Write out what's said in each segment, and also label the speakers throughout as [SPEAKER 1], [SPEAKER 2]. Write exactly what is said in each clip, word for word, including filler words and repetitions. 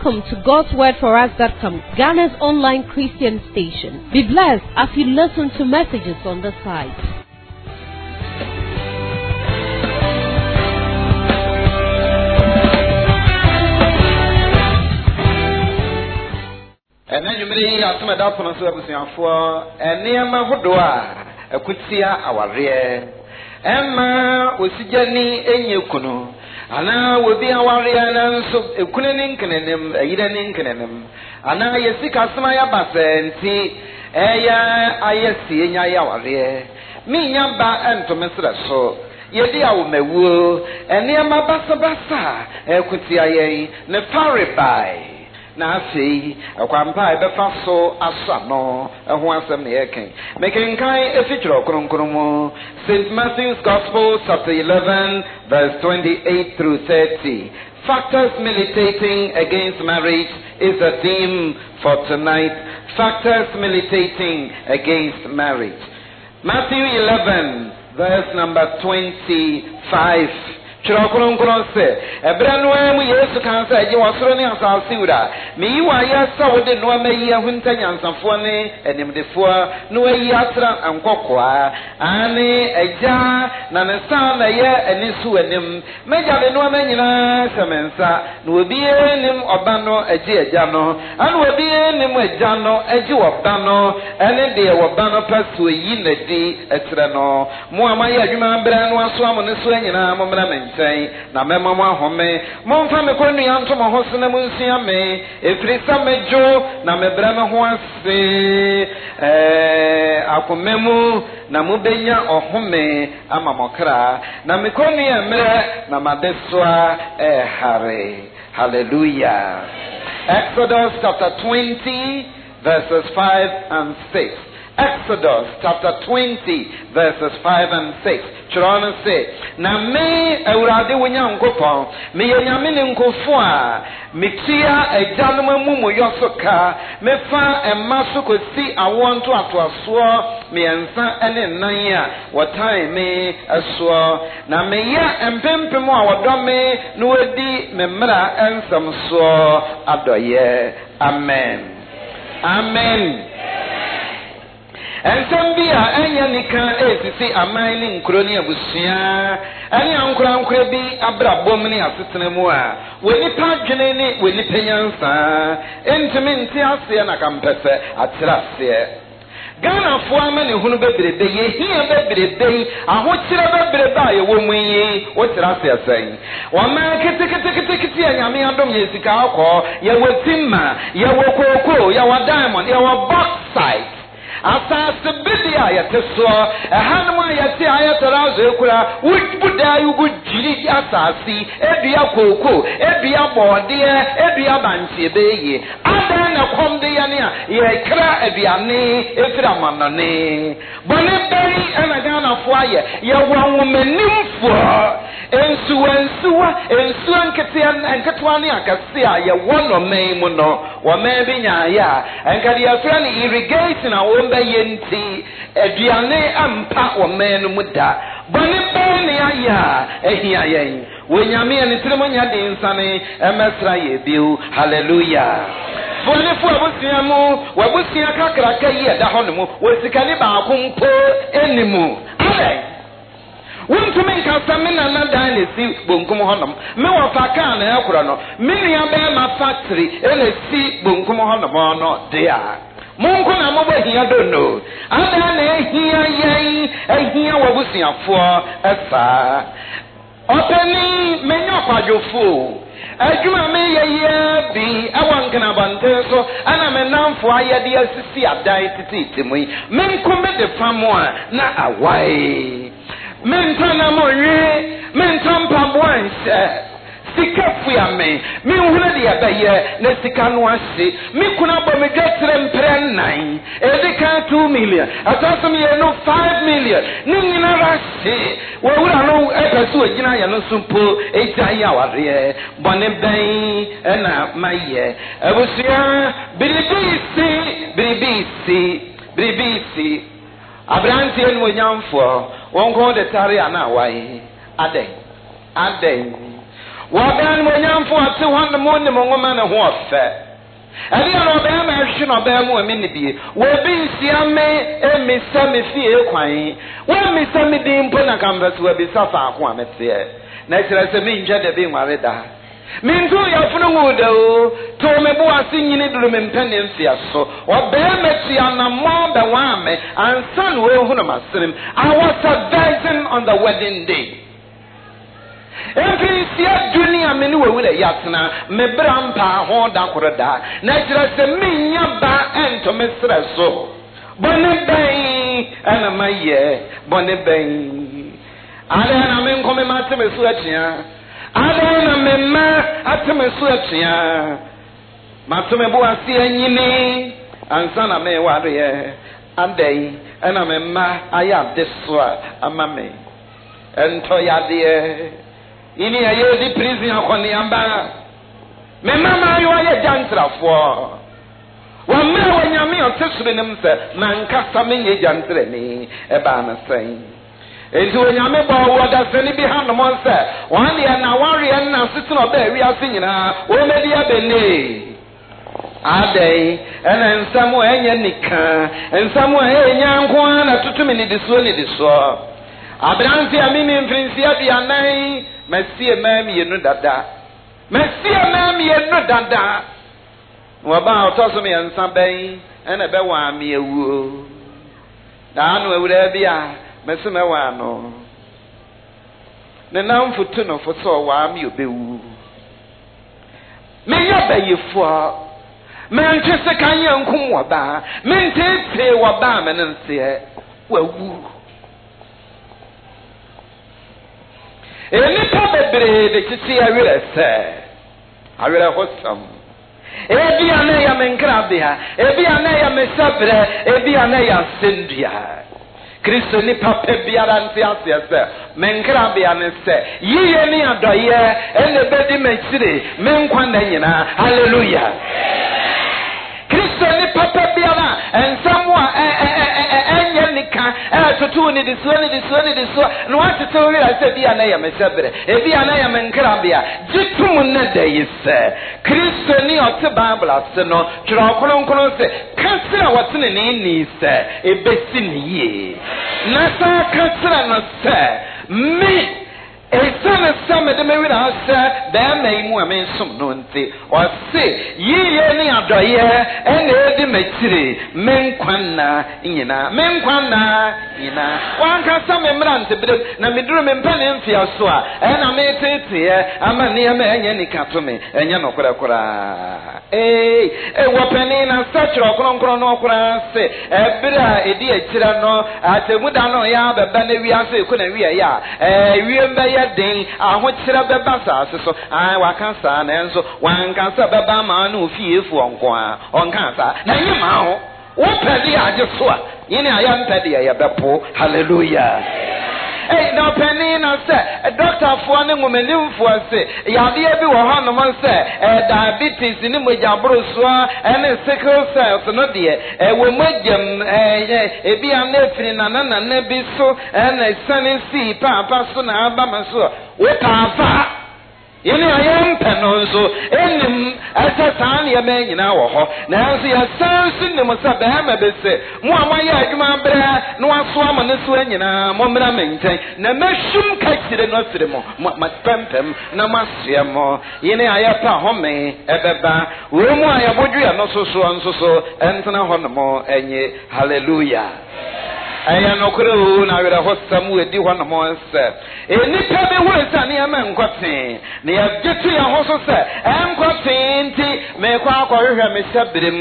[SPEAKER 1] Welcome to God's Word For Us dot com, Ghana's online Christian station. Be blessed as you listen to messages on the site.
[SPEAKER 2] And then you may have some adult pronunciation for a near Mahodoa, a Kutia, our rear. Emma was Jenny and Yukuno. Ana will be a warrior and so a kunin canem, a hidden canem. Ana yesika smaya basen, see, aya, I see, ya warrior. Me yamba and to Mister So. Yedi awu mewu, and near my basa basa, a kutia, ne faribai. Na afi akwampa ebefa so asano eho asem ne yeken making kai efitro kronkromo Saint Matthew's Gospel chapter eleven verse twenty-eight through thirty. Factors militating against marriage is the theme for tonight. Factors militating against marriage. Matthew eleven verse number twenty-five. Chirokron kronse ebranwa mu Yesu kansa eje wasoro ne asasiura mi wa ya sawode no amayi ahunta nyansafo ne enimdefo no ayi atra ankokoa ane eja na ne sa na ye enisu enim meja be no amanyina semensa no obi enim oba no eje eja no ane obi enim eja no eje oba no ene de oba no paso yi na di etre no mo amayi adwuma bra no aso am ne so anyina mo mra na mema mwa home momfa me kwanu ya nto mo hoso na munsia me efrisa mejo na mebra me ho ase eh akomemu na mubenya ohome ama mokra na me kwanu ya mre na madeswa eh hare. Hallelujah. Exodus chapter twenty verses five and six. Exodus chapter twenty verses five and six. Chirona say, na me Eurade Winyankopon, me Yamini Nkofua, Mitia, a gentleman mumu yosoka, me fa and masuko see I want to atwaswa, me and san and naya, what time me a swa, na me ya and pimpimo wadome, nuedi me mra and some swa adoye. Amen. Amen. And some be a Anyanika is see a mining cronia busia, and young crown crabby, a brabomini assistant when it paginate with the penyansa, intimintia and a campesa at Trasia. Ghana for many who be the day, here be the day, and what should I be by a woman? What's Rasia saying? One man can take a ticket, ticket, and I mean, I don't use the car call, ya were timber, ya were cocoa, ya were diamond, ya were bauxite. Asase bidia ya teswa ehanwa ya ti ayatara zekura wubuda yugu jiri asasi edua koko edua bode edua banche beye adan na komde ya ne ye kra aduane efira manane bone beri ana Ghana fo aye ye wanwomanimfo ensu ensu ensu ankete anketwa ne akase a ye wono man mu no wo man bi nya ya ankade ya fra ne irrigation a wo yenti aduane ampa o menu muda bone bone aya ehia yen wenyame ene tirimonya de nsane emesra ye biu. Hallelujah. Bone fu abusiamu wabusia kakraka yi da hono wosikane ba akompo enimu ale wonto men ka samina na dan si bonkum honom me wo faka na yakura no me nia be ma factory ele si bonkum honom no dia Mungu na mobo hiya dono. Ada na hiya yai, hiya wabusiafo esa. Openi menyo kwajofu. Adwuma me yeye bi awankana bante so ana menamfo ayede asisi adai titi mu. Menko me de famwa na awai. Mentana monwe, mentampa boanse. Sika fuya me me huna de abaye na sika no ase me kuna bo me dwetre mpre nnan edika two million atasom ye no five million ni nyina rase wo wura no epeso agina ye no sumpo ejan ya ware bone ban na maye abusia bilibisi bilibisi bilibisi abranti en wonyamfo won ko de tare ana wai aden aden Waban Monyam for two hundred morning woman and what fair. And you know, Bam, I should not bear more minute. Well, be see a me, and Miss Sammy fear quine. Well, Miss Sammy Dean Ponacambas will be suffer one at the natural as a mean jet being married. Mean to your funeral, told me, boy, singing in room in Penninsia, so, or bear Messiana more than one, and son will Hunamasrim. I was advising on the wedding day. Every year, Junior Menu with a yatna, me brampa, Honda Corda, natural as a minya ba and to Mister So. Bonnet Bay, and a my year, Bonnet Bay. I am in commemorative swatchia. I am a man at the swatchia. Matumebu, see a yini, and son of me, warrior, and day, and I'm a ma, I am this swat, a mammy, and Toya dear. Ini ya yedi prison akoni amba. Me mama yo ya jantra fo. Wa me wanyame otesure nim se na nkasa menye jantre ni e ba na sen. Enti wanyame ba wo da seni bi ha no mo se. Wan ya na ware na sitino ba wi ase nyina. O medi abene. Adai ena nsamu enye nika. Nsamu enya nko na tutumi ni diso ni diso. Abranti amini mfrinsi abi anai. Messi mami yenu dada. Messi mami yenu dada. Waba otoso me yansa ben ena be wa me ewu. Da anu ewure bia messi me wa no. Ne nam futu no foso wa me obewu. Me yabayefo. Me ntese kan yankum waba. Me ntete waba me nse wa wu. Enipa bebre de titi awere se awere hosam ebi ane ya menkrabia ebi ane ya mesabre ebi ane ya sendua Kristo ni papa biara nti ase se menkrabia ne se yiye ni adoye ene bedi mechire menkwa na nyina hallelujah Kristo ni papa biara ensamwa enye nika eh tutu ni diso ni diso ni diso no atete wi ase bia na ya mesabre e bia na ya menkrabia jitum na dayise Kristo ni ote Bible ase no twro kronkron se kansira watene ni ni se e besi ni ye na sa kansira no se me Esana sama de mewi na asa da mai mu amensum no nti o se yiye ni adoye ene edi machire menkwanna nyina menkwanna nyina wanka sama mrante bide na miduru mempane mfia so a ena metete ama ne ma enya ni katome enya no kora kora eh e wopani na sachro kronkron no kora se ebira edi akira no atemuda no ya beba na wi ase ku na wi ya eh wi den ahokyere beba saase so ai wakansa na enso wankansa beba ma na ofiefu onko a onkansa na nyima ho wo pedi age so a yini aya mpedi ya bepo hallelujah eh no penny na say doctor fo ne ngomelimfo say yade bi wo ha no man say diabetes ni mojabro so ene sickle cells no de e we mogam eh ebi anefiri na na na bi so ene sane si papa so na aba ma so we pa fa yini ayam penonzo enim asatan ya me nyina wo ho na nso ya sansu ne mo sabe ma be se mo amaye adwuma bra no aso ama ne so nyina mo mra menten na mashum ka kire no sire mo ma pempem na masua mo yini ayapa home ebeba wo mu ayabodwu ya no so so nso so entena ho no mo enye hallelujah aya no kuro na wera hosam we di ho no mo se enipa be wo sa ne ama nkote ne ya getu ya ho so se enkote nti me kwa akohwe me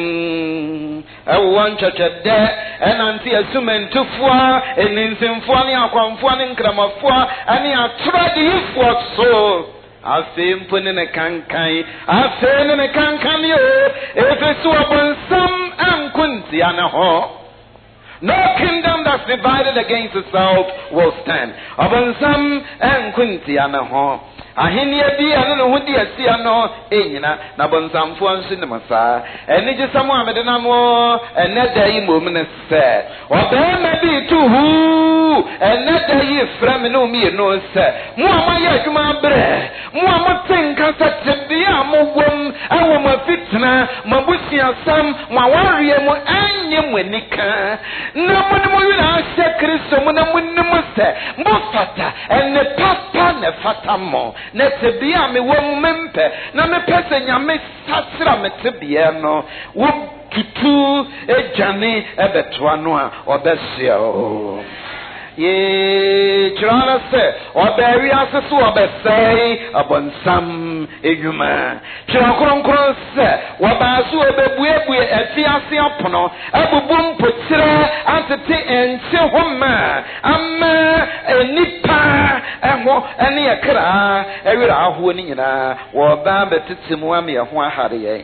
[SPEAKER 2] sabrim awon chachade enanti asumentufo eninsimfo ne akwamfo ne nkramafo ani atrade yifo so afempo ne kankan afene ne kankan yo efesu abonsam ankunti anaho. No kingdom that's divided against itself will stand. Abansam and Quinty anaho. ahenia bi ane no ho di asia no enyina na bonsamfo anso ne masa eni je samu amede na mo eneda yi mom ne se obema bi tu hu eneda yi frame no mi no se mo amaye adwuma bre mo amotenka satebe amowom awo mafitna mabusia sam maware mo anye mwanika na mo ne mo wina se Kristo mo na mo ne mo se mo fata ene papa ne fata mo na tebia me wom mempe na me pese nyame sasra me tebia no wo tutu ejane ebetoa no a obesia o ye chirana se oberi asesu obesei abonsam edwuma chirakronkron se wabasu obebuebue afiase apono abubum potire antete enti homa amma enipa eho ene yakra ewira aho ni nyina wo ba betetimu am ye ho ahare ye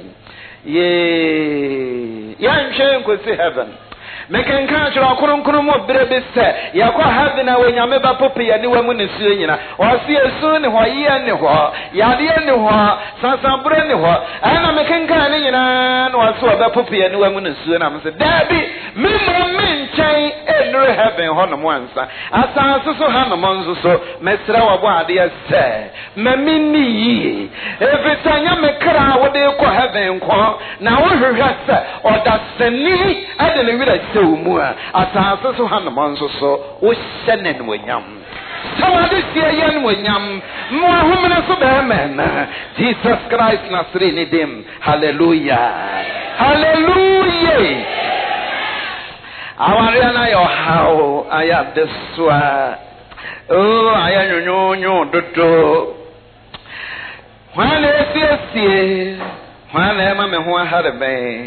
[SPEAKER 2] ye yanhwe nkosi heaven Mekan kan chira konokono mo brebe se yakwa have na wenyame ba pope ya ni wamu ne suo nyina o se esu ne ho ye ne ho ya de ne ho sansambure ne ho ana mekan kan ne nyina no aso ba pope ya ni wamu ne suo na mse dabi mimmo menchen enure heaven ho no mo ansa asanso so ha no monzo so mesra wabo ade se mamini yi evitanya mekra wo de ko heaven ko na wo hwehwe se odasani ade ne wira umua asanso so hanamanso so o hyene no wanyam sawade sie ye no wanyam mo ahomena so be amen Jesus Christ Nazarene dem hallelujah hallelujah aware na yo how aya deswa oh aya nyonyonyo dodo hwane sie sie hwane ma me ho aharebe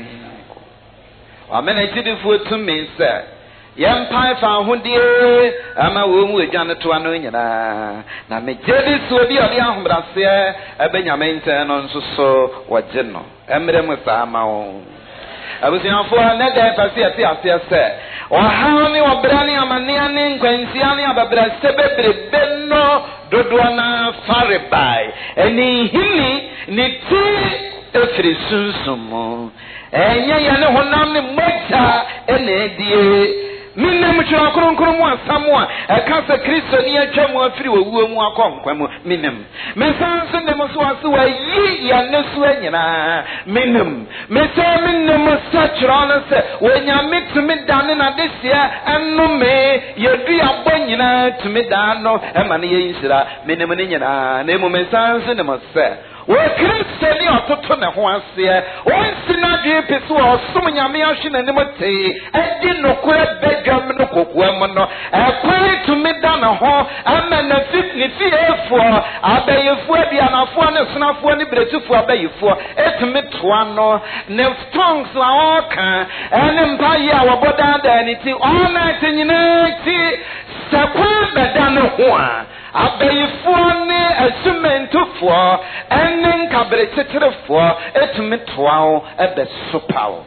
[SPEAKER 2] amena tidifu tumi se yempai fa hodie ama wo mu edwane to ano nyina na me jedi so bi odi ahombrase abanyame nte no nso so woje no emre mu sa ma wo abusianfo na da pasi ati ase se o ha ni obrani amane ani nkwansi ani ababra se bebrebe no dodo na farebai eni hili ni ti efiri sunsumo enye ya ne honam ne mocha ene die minnem chwa kronkron mu asamo a eka se Kristo ni atwa mu afiri wowuo mu akonkwa mu minnem mesanso ne mo so aso wa yi ya ne so anyina minnem mese minnem sachron se wonyame tumi dane na desia enome yedu abonyina tumi dano ema ne yinsira minnem ne nyina na emu mesanso ne mo se we Kristo ni ototo ne ho ase o nsina dwe peso o som nyame ahwe na nemote edi nokora bedwam no kokoam no ekwai tumi da na ho ama na fit ni fiefo abayefo abianafo ne sonafo ne bretufo abayefo etumi toa no ne tongues la oka ene mpaye a woboda da ni ti ona tinyina ti sakwa beda no ho a abayefo ne asumentofo enen kabere teterefo etumi toa ebe sopao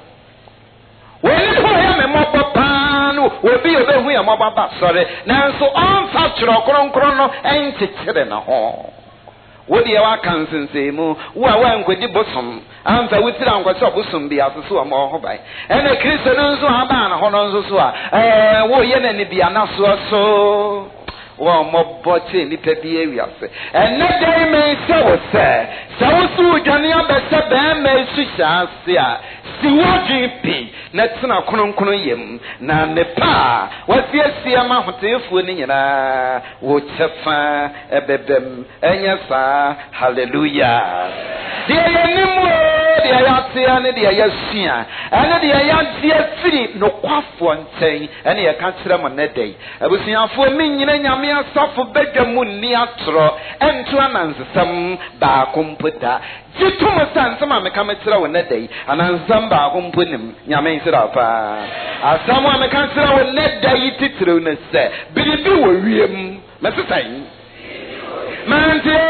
[SPEAKER 2] woni ko ya me mobaba no obi obehu ya mobaba sorry nanso on fa chiro kronkron no entetere na ho wodi ya wakansense mu wo a wankodi bosom amfa wutira ankwase obosom bi asoso wa mo ho bai ene Kristo no nso aba na ho no nso so a eh wo ye na ni bia na so so wa moboche ni pebi ewiase ene dai me se wo se se wo su dwane abese ba me su hyase a si wodi pi na tena kronkron yem na ne pa wasiesie ma hotefu ni nyina wo chefa ebebem enya sa hallelujah de yenimu de ayatia ne de ayasia ene de ayatia firi no kwafo nten ene ye ka kire mo ne dai abusiafo mi nyina nyame asafo bedwamu ni atro ento anansesam ba komputa jitumo sansama me ka kire wo ne dai anansam ba kompunim nyame nsira fa asamu me ka kire wo ne dai titire ne se biribi wo wiem mesesan mante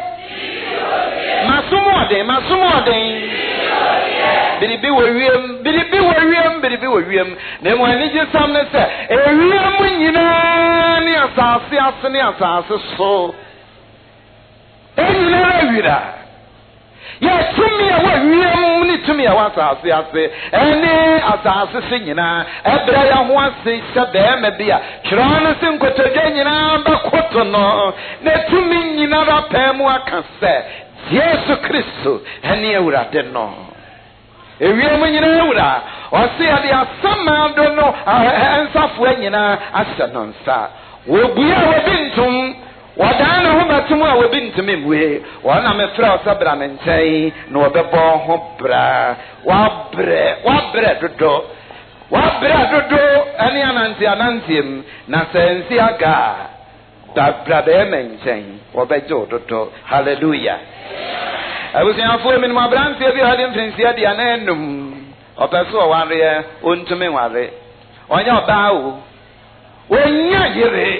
[SPEAKER 2] masumo de masumo de biribi wo wiem biribi wo wiem biribi wo wiem na mo ani je sam ne se ewiem nyina ni asase ase ni asase so enyina wira ya tumi a wawiam ni tumi a wasase ase ene asase se nyina ebra ya ho ase sebe me bia kirano se nkotodwe nyina ba koto no na tumi nyina ra pemu aka se Yesu Kristo ene ewurade no ewiam nyina ewura ose ade asama do no ensafo nyina asa no nsa wobuya wobintum wadana ho batumu a wobi ntime mwe wana mefra osabra mentai na obebo ho bra wabre wabre dodo wabre dodo ani ananti anantiem na sensi aga da bra be mentai obejo dodo hallelujah abusi afo emi ma branti bi hadi mfensi adi anenum opeso ware ontume ware onya obaawo onya yire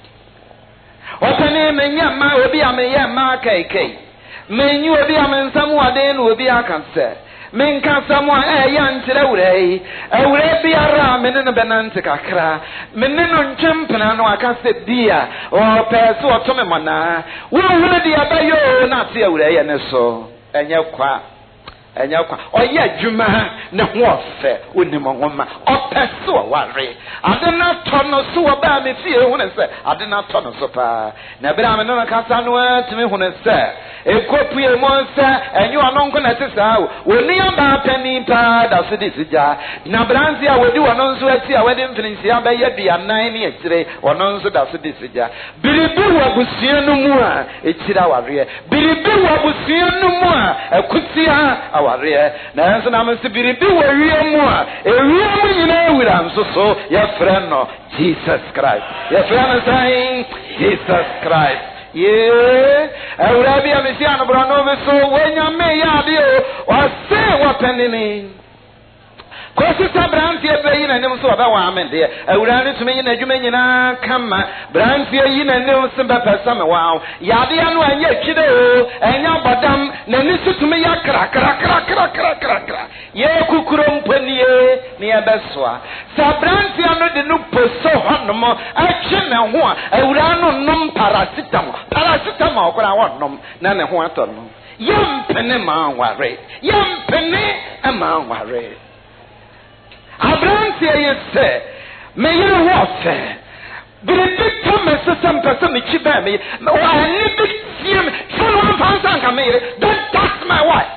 [SPEAKER 2] Otani menya ma obi ameye ma kai kai menyu obi amensamu ade no obi akanse menka samu e ya ntire wurei ewure biara menne no benante kakra menne no nchempena no akase dia o peso otome mana wo wo dia bayo na ate ewure ye ne so enye kwa enye kwa oye adwuma ne ho ofe onimo ngoma opeso ware ade na tono so oba me fie hu ne se ade na tono so pa na bra me no kasa no atimi hu ne se ekopue mo se enye ono nko na tesa o woni aba pani pa da se disija na branzi a wodi wono nso ati a wodi mfinisi abaye bia nan ne ekire wono nso da se disija biribi wabusia no mu a ekira ware biribi wabusia no mu a ekutia aware na enso na mse biribi wa wiemu a ewiemu nyina ewira nso so ya freno Jesus Christ ya freno saying Jesus Christ ye ewura bia mesi anobra no be so wenya me ya de o wase wapenini Kosi sabranti ebe yina nem so ba wa amende ewura ne tumi yina adwuma nyina kama branti yina nem so ba pesa me wa ya de anu anya twide o enya bodam na ni situmi ya kra kra kra kra kra kra kra ye kukuro mpanie ne ya beswa sabranti anu de no poso honomo atwe ne ho a ewura no nom paracetamol paracetamol okra wonom na ne ho ato no yampene ma ware yampene ama ware Abranti yese me yere wo fe biribi to me sesem pese me chiba me wa ni bi tie me so no fansa nka me yere don't touch my wife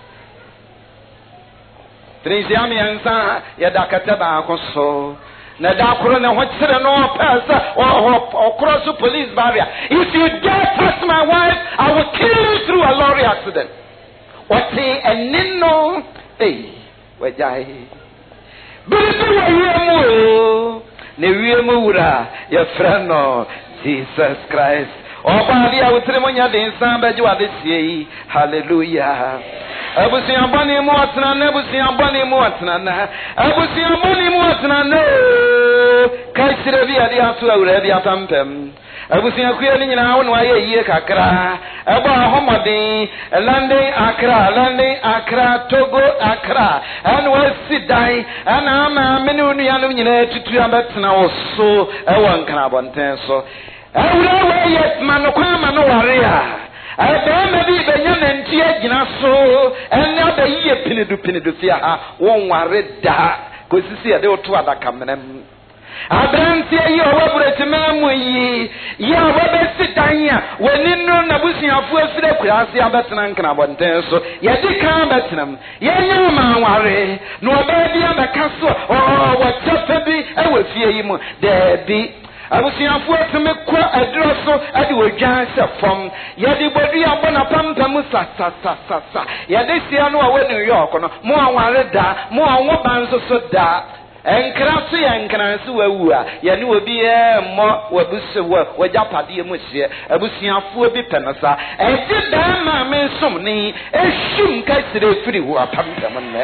[SPEAKER 2] Trinziami ansa ya dakata ba akoso na da koro na ho kire no pese o cross police barrier if you dare touch my wife I will kill you through a lorry accident what enino eh wajai Biribi wa wiemu ne wiemu wura ya frano Jesus Christ obali a utre monya de nsan baji wa de sie hallelujah abusi ambani mu atna na abusi ambani mu atna na abusi ambani mu atna no kai sire bi ade aso awura bi atampem abusi akuya ni nyina wonu aye yie kakra ebo ahomodin London Accra London Accra Togo Accra and was sidai and ama menu nu yanu nyina tutu abetena oso ewo nkana bonten so awura we yes man kwa ma no ware a ebe me bi benya na ntie gina so enne abayi pinidu pinidu fia ha won ware da kosisi ade oto adaka menem Abranti yi owabure mamu yi ya wabesi danya weninu na busiafu afire kurasi abetena nkana bonten so ye dika abetenam ye nyama ware no obedi abeka so o wachafa bi ewe fie yi mu debi abusiafu ateme kwa adro so ade wodwan se fom ye de bodu abona pampam sa sa sa sa sa ye de sia no a we New York no mo anware da mo anwo banso so da enkraso ya nkranso wawua ya ne obi e mo wabusu wa wajapade mu hye abusuafo bi penasa eje da ma me som ni ehum ka sire firi ho apampam ne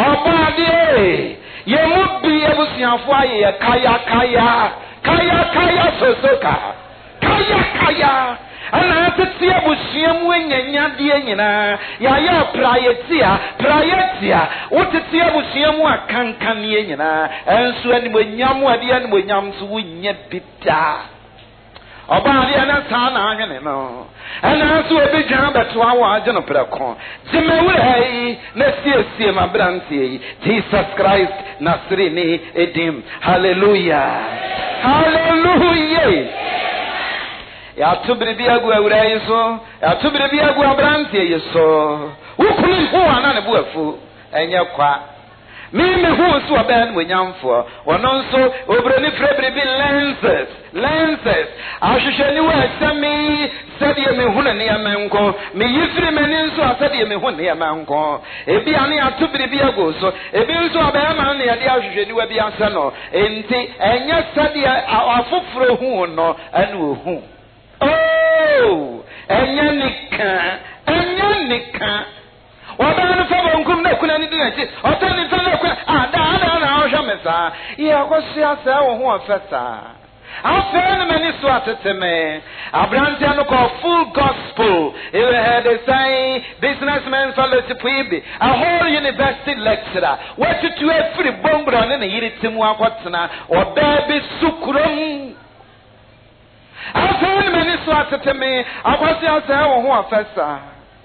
[SPEAKER 2] obade ye mu bi abusuafo aye kaya kaya kaya kaya sosoka kaya kaya ana tete abusuamu enyanya de nyina ya ya prayetia prayetia wotete abusuamu akankan ye nyina enso ani monyamu ade ani monyam so wonya bida Oba dia na sa na anwene no. Ana so obi gyan beto awa agye no preko. Jime wura na siesie ma brantie. Jesus Christ Nasrini edim. Hallelujah. Hallelujah. Ya tubiri bi agu awura yeso. Ya tubiri bi agu abrantie yeso. Ukuni ho ana ne buafu. Enye kwa. Me me who so ben we nyamfo wono nso obroni frebre bi lenses lenses ahwehwani wa sami sade me hu ne yamenko me yifiri mani nso asade me hu ne yamenko ebi ane atubiri bi ago so ebi nso abema ne yade ahwehwani wa bi asa no enti enye sade afoforo hu no ane ohu oh enye nika enye nika Wabana fabo nkum na kuna ni dinati otani tana kwa ada ada na ohwa mesa ye akosi asa wo ho afesa afena mani so ateteme abranti no call full gospel he had a say businessman fellowship we a whole university lecturer what to every bombra na yiritimu akwatena odabi sukurum afena mani so ateteme akosi asa wo ho afesa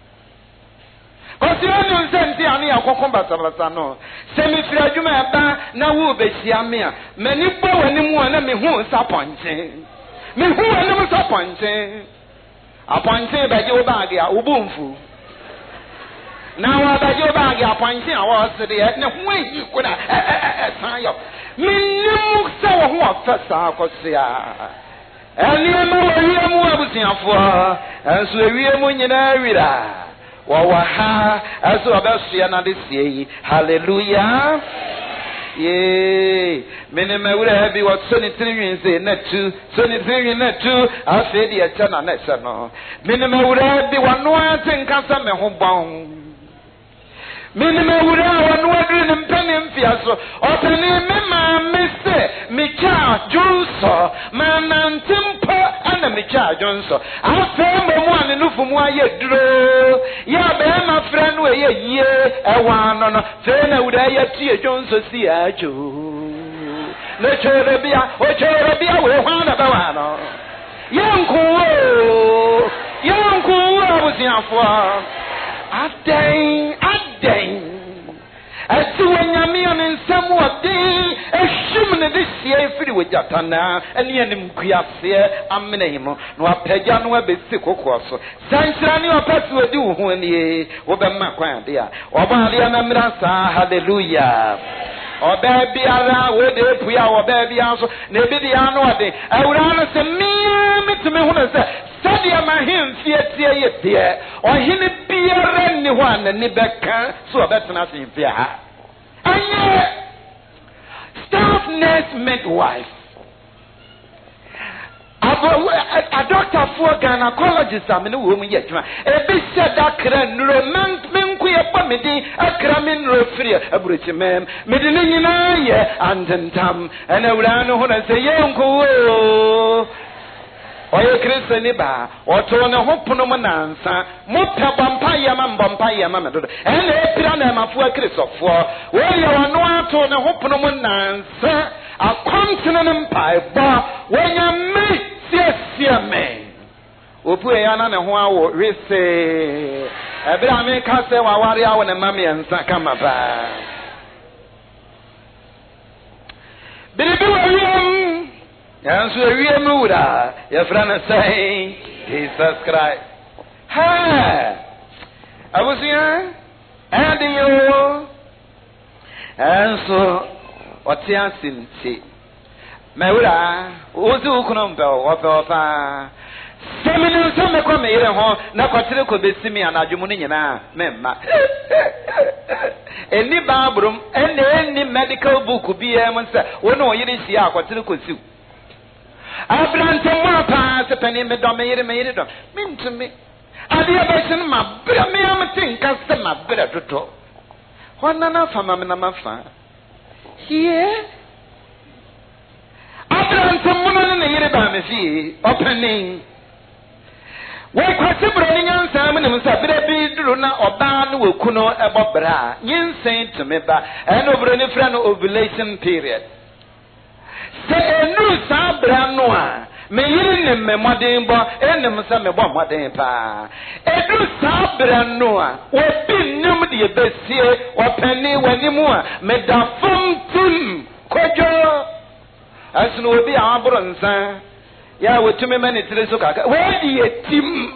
[SPEAKER 2] Osi onu nzenti ani akoko batabata no. Semi firi adwuma eba na wo behia me a. Mani bo wani mu na me hu saponche. Me hu wani mu saponche. Aponche baje wo baage a obumfu. Na wa baje wo baage aponche a wo sede ne hu ayi kuna eh eh san yo. Me nimu se wo hu afasa akosia. Eni ma wo wiemu abusiafo. Enso ewiemu nyina wira. Wawaha aso abasia na desie hallelujah ye mene mawura bi what so ni trinwinze na tu so ni trinwin na tu afedi e cha na na se no mene mawura bi wano atenka me ho bon mene mawura wano adri ne mpene mfiaso opene me ma mese me cha junso ma nantempo ana me cha junso afembo mu ane nufu mu aye duro ya be ma fra no eye yie ewa no no fe na wura ya tie junso si ajo na chere bia o chere bia we hwana ba wa no yanku o yanku o busiafo aden aden ati wanyame ane nsamu ade ehim ne de sie firi wajatana ene anim kuase amene himo no apagya no abesi kokoso sansira ne opasi odi wo ho anie wo be ma kwan ade a oba ade na mira sa hallelujah oba biara wo de puya oba bia so na ebi de ano ade awura no se mi mitime ho na se sadia ma him fietie ye de ohine biara ni ho anani beka so obetena sin fia ha anye staff nurse midwife abo a doctor for gynecologist amene wo mu yedwuma ebi se dakra nuro man menku ye pamedi akra men nuro free aburuchi mem medi ne nyina ye andentam ana wura no ho na se yenko oye Kristo ni ba oto ne hopono mo nansa mo pe bompa ye ma bompa ye ma medo ene epira na mafu Kristofo wo ye wano ato ne hopono mo nansa akwantene ne mpai ba wonya me siesie me opu e ya na ne ho awo rese ebira me ka se wa ware awo ne mame nsa kama ba biribi wo yem yansu ewie mu wura ya frana sai Jesus Christ ha abusia andi yo anso otia sinti mewura ozu kuno mbe ofa ofa seminu so me kwa meyire ho na kwatere ko besimi anadwumu ne nyina memma eni babrum eni eni medical book bi e mo nsa wono oyire sia kwatere ko siu Abrante mwapa se peni me do me yire me yire do mintumi ade abesin ma bra me am tinka se ma bra toto hona na fama me na mafa here Abrante muno ne yire ba me fi opening we kwase bro ni nyansa me ne msa bra bi duru na oba no wakuno ebobra nyinsen tumi ba eno bro ni fra no ovulation period se enu sabra no a me yiri me modern bo enem se me bo modern pa edu sabra no a obi nim de besie opani wanimu a me da fomtum kojo asno obi abro nsan ya wetumi mani tire so kaka we di etim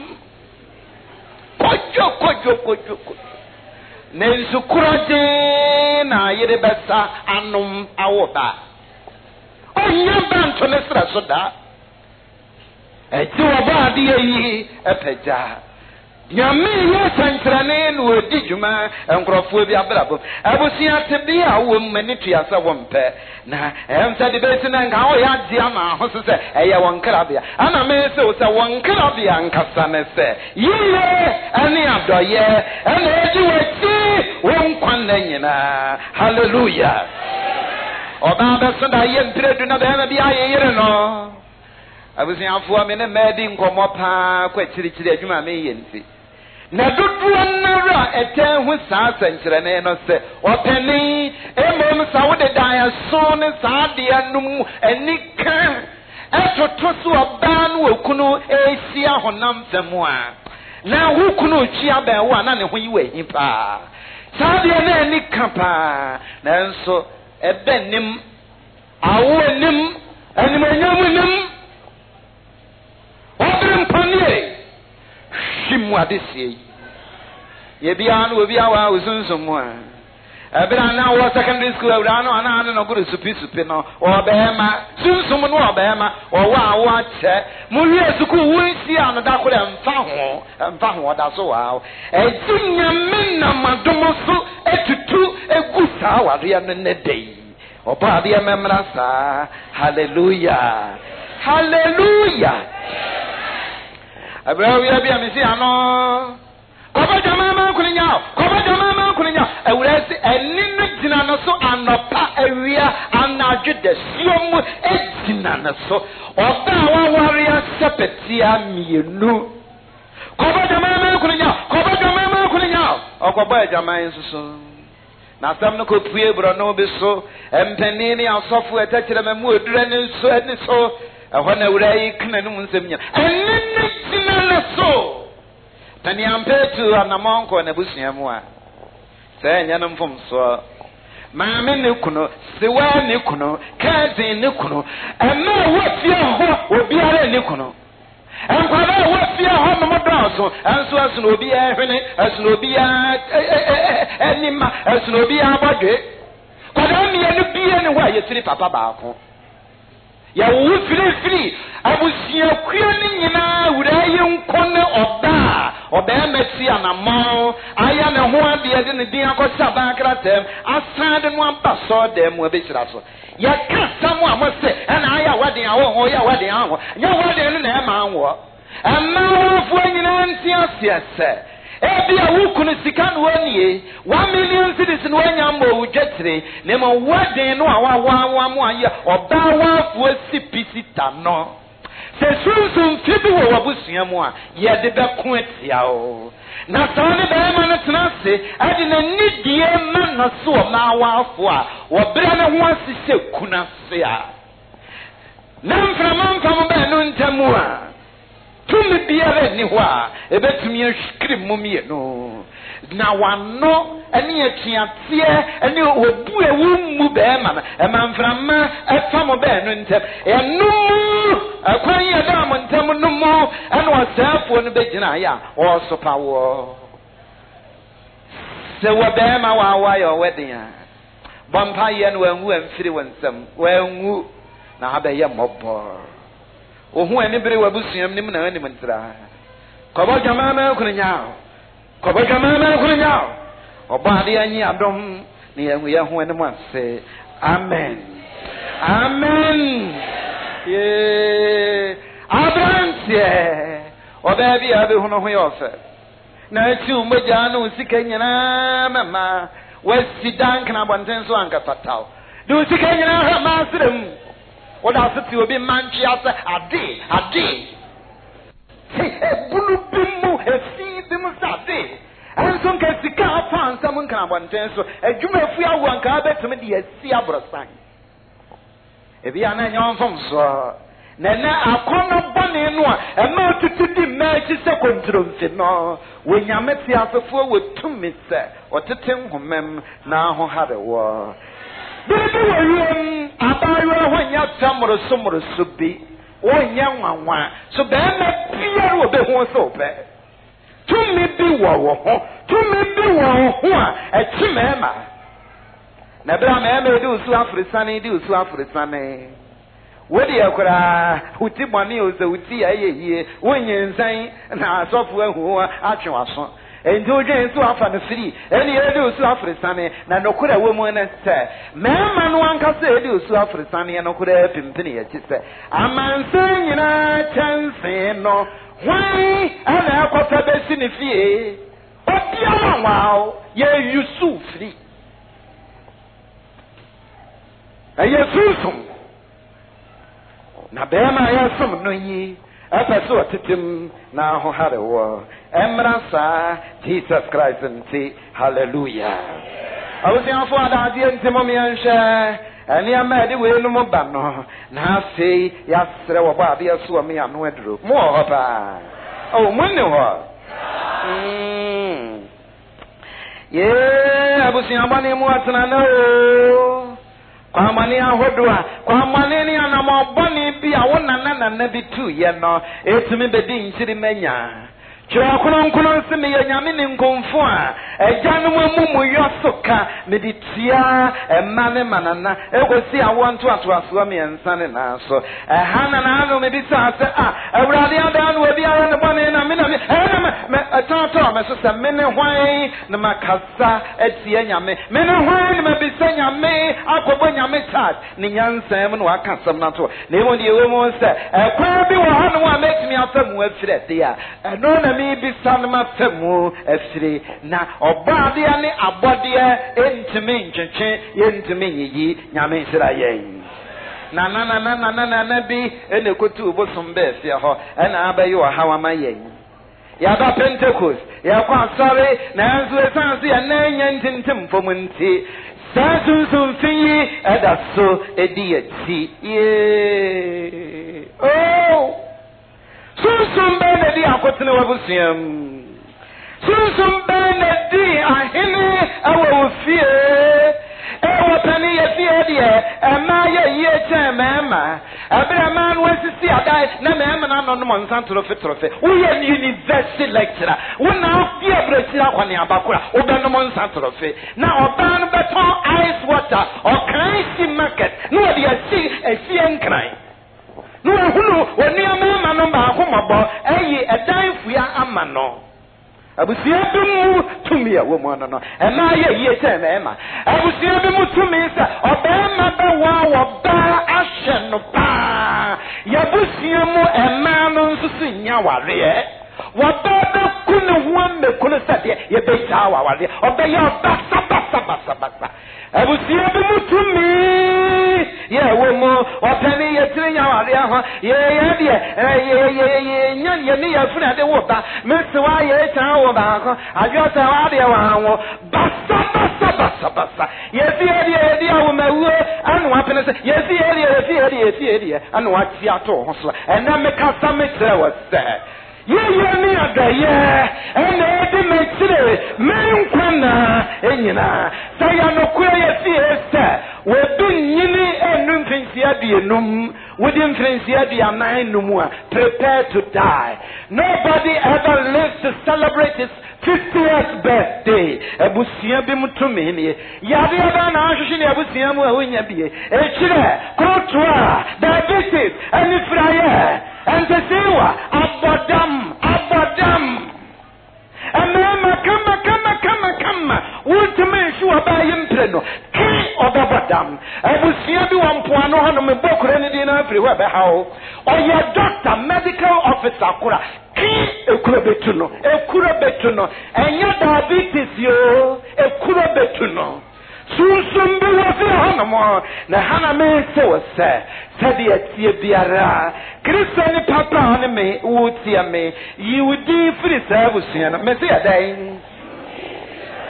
[SPEAKER 2] kojo kojo kojo nensu kuraje na yire besa anum awoba onya banto ne sra so da eti oba de yi epeja nyame ye santrane no odi djuma enkrofo bi abrabo abusia tebe a wo mani tuasa wo mpe na emsa de beti na nka o ya di ama ho se eye won krabia ana me se o se won krabia nkasa ne se yiye ani adoye ana eji wati won kwan na nyina hallelujah oba be so da ye ntredu na be ma bi aye yire no abusia afo me ne medi nkomo pa kwa chirichiri adwuma me ye nti na dudu nara eten hu saa sankyerene no se openi emom sa wode dan so ne saa de anum anika etoto so oba no okunu esia honam femu a na hukunu chia ba wo na ne ho yi wahi pa saa de na anika pa na nso ebenim awonim animanyamunim obrim panie shimu adesie ye bia no obi awa usunsumu a ebira na wo secondary school awura no ana ana no guru supi supi no obema sunsumu no obema owa awa che muwie school wonsi anu da kore mfa ho mfa ho da so wa ejinya menna madomo so etutu egu sa wade no ne dei oba de memra sa hallelujah hallelujah abra wi abi amisi ano koba jamama kunya koba jamama kunya awurasi eninu gina no so anopa awia anadwe de siom ejina no so oba wawaria sepetia mienu koba jamama kunya koba jamama kunya okoba jamama nsusu na sam no ko pue bro no be so empanini asofo etachire memu odura ne so eni so ehọ na wurai kana no nsem nya enene tina na so tani ampetu anamonko na busuamu a sai nya no mfom so maame ne kuno sewa ne kuno kaze ne kuno ema wofia ho obiara ne kuno enkwara wofia ho no modaso anso aso no obiara hwene aso no obiara enima aso no obiara badwe kwada miye no biye ne ho a yesiri papa baako ya wo firi firi abusia kuya ni nyina wuraye nkone oda oba meti anamon aya ne ho ade de ne din akosa bankratem asade no ambaso dem obechira so ya kasa mo amose na aya wade awo ho ya wade awo nya wade no na ema anwo amma wo fu nyina nti asiese ebi awukunu sika no anie one million cedis no anya mbo wudwetire ne mo waden no awawa awamu aye obawa fu sipita no se sunsun fibi wo wabusua mu a ye de be ko atia o na sane be ma no tenase ade na nidie ma no so ma awafu a wo bra na ho asise kuna se a na mframa mfam be no ntamu a tumi biara ni ho a ebetumi ahwiri mumie no na wano eni atuatie eni obu ewu mu be ma na emanframa efamo be no ntem enu akwan ye da mo ntem no mo ena wasafo no begina ya o so pawo se wo be ma wa wa yo wedding a bompa ye no wanwu amfiri wonsam wanwu na ha be ye mobbo ohu ani bere wabusuam nim na ani mantra kobo jamama kunya kobo jamama kunya oba de anyi adom ne yanwu ya hu ani mu ase amen amen ye abrantie oba bi abi hu no hu yofe na ti umoja na usika nyina mama wasidan kana bonten so anka pataw de usika nyina ha masrem oda siti obi manchi asa ade ade he bulu bimu efi bimu sade anso nka sika afa ansam nka abonten so adwuma fu awo anka abetumi de asi abrosan ebi ana nyom fom so na na akono bone no a ema tutudi machi se kontromfi no wenyame ti afefo wetumi se otete nhomem na ho hare wo bibi wayem abayo ho nya tamoro somoro so bi wonya nwanwa so be ma bia wo be ho so pe tumi bi wo wo ho tumi bi wo ho a ekimema na bra ma eme di usu afrisane di usu afrisane wodi akora uti boni ozo uti ayeye wonye nsan na asofu ahu atwe waso enti oje nsu afa no free eni edi usu afrisane na nokora wo mu na se mema no ankasa edi usu afrisane na nokora pimpini ya chise amansan nyina chance no hwan ana akota besi ne fie obia wanwa ye yusu free aye susum na bema ya som no yi apaso tetem na ho hare wo emrasa Jesus Christ nti hallelujah awusi afo adade ntimo mi anhwe ani amade we no mo ba no na afei ya sere wo ba bia so me ano aduro mo ho pa oh mo ne ho mm ye abusi abane mu atena na o kwa mani ahodwa kwa mani ni anamoboni bi a wona na na bi tu ye no etumi bedi nchiri menya chira kono kono simi ye nyame ni nkonfo a ejanu mu mu yosoka me di tia emane manana egosi awonto ato aso me ensane na so ehana na anu me bi sa se ah awurade ada anu obi ara ne bone na me na me me atato me so se me ne hwan na makasa etie nyame me ne hwan na me bi se nyame akobo nyame chat ni nyansam no akasam na to na emo die wo mo se ekwa bi wo hanu a metimi afamu afire de a eno na mi bi sanma famu afire na obade ane abode entimi ncheche yentimi yiyi nyame nsira yen na na na na na na na bi ene kotu obosom be se ho ena abayi wa hawa mayen ya ba Pentecost ya kwa sorry na nso esanse ya na nya ntintim fomunti sasunsun finyi edaso edi eti ye oh sunsun be na di akotene wabusiam sunsun be na di ahene awo ofie ewo tani ye fie die ema ye ye chemema abira man wesisi adai na mema na no no nsantro fitrofe wo ye university lecturer wo na fie brechira kwani abakura wo be no nsantro fe na oban beton ice water o crazy market no dey see e fie nkran no hunu oni amema no ba akomabo eyi edan fuya amano abusia bi mu tumi ya wo mu no no e na ye ye che na e ma abusia bi mu tumi sa obema be wa wo ba ahye no pa ya busia mu e ma no nsusu nya ware wo ba be kunu ho me kunu sa de ye be cha wa ware obe ya ba sa ba sa ba sa ba abusia bi mu tumi ye wo mu opani ye tiri nya ware ha ye ye de ye ye ye nya ye ni ya funa de wo ba mesi wa ye cha wo ba ko ajo ta wa de wa wo basa basa basa basa ye fi ye ye de wo mawo anu wa pene se ye fi ye ye fi ye ye fi ye anu wa ti ato ho so ena me ka sa me tre wa se ye ye ni adaye ena de me tire me nkwana enyina sa ya no kura ye fi ye se we du nyini enu mfinsia de enum within Francia the nine numua prepare to die. Nobody ever lives to celebrate his fiftieth birthday. Ebusia bi mutumi ni. Yadi ada na ashushi ni ebusia mu awunya bi. Echire, kotra, diabetes, eni fraye, entesewa, abadam, abadam. Amema kama kama kama kama. Ultime shu abaye mpreno. Ki odabadam. Ebusia bi wampuano hano mebokure ni dina free we be hawo. Oya doctor, medical officer kura. Ki ekura betuno. Ekura betuno. Enya diabetes yo. Ekura betuno. Susumbi wasi hano mo. Na hana me se wase. Sadi etie biara. Kristo ni papa hane me. Uti ya me. Yiwudi free service yana. Mesi ya dain.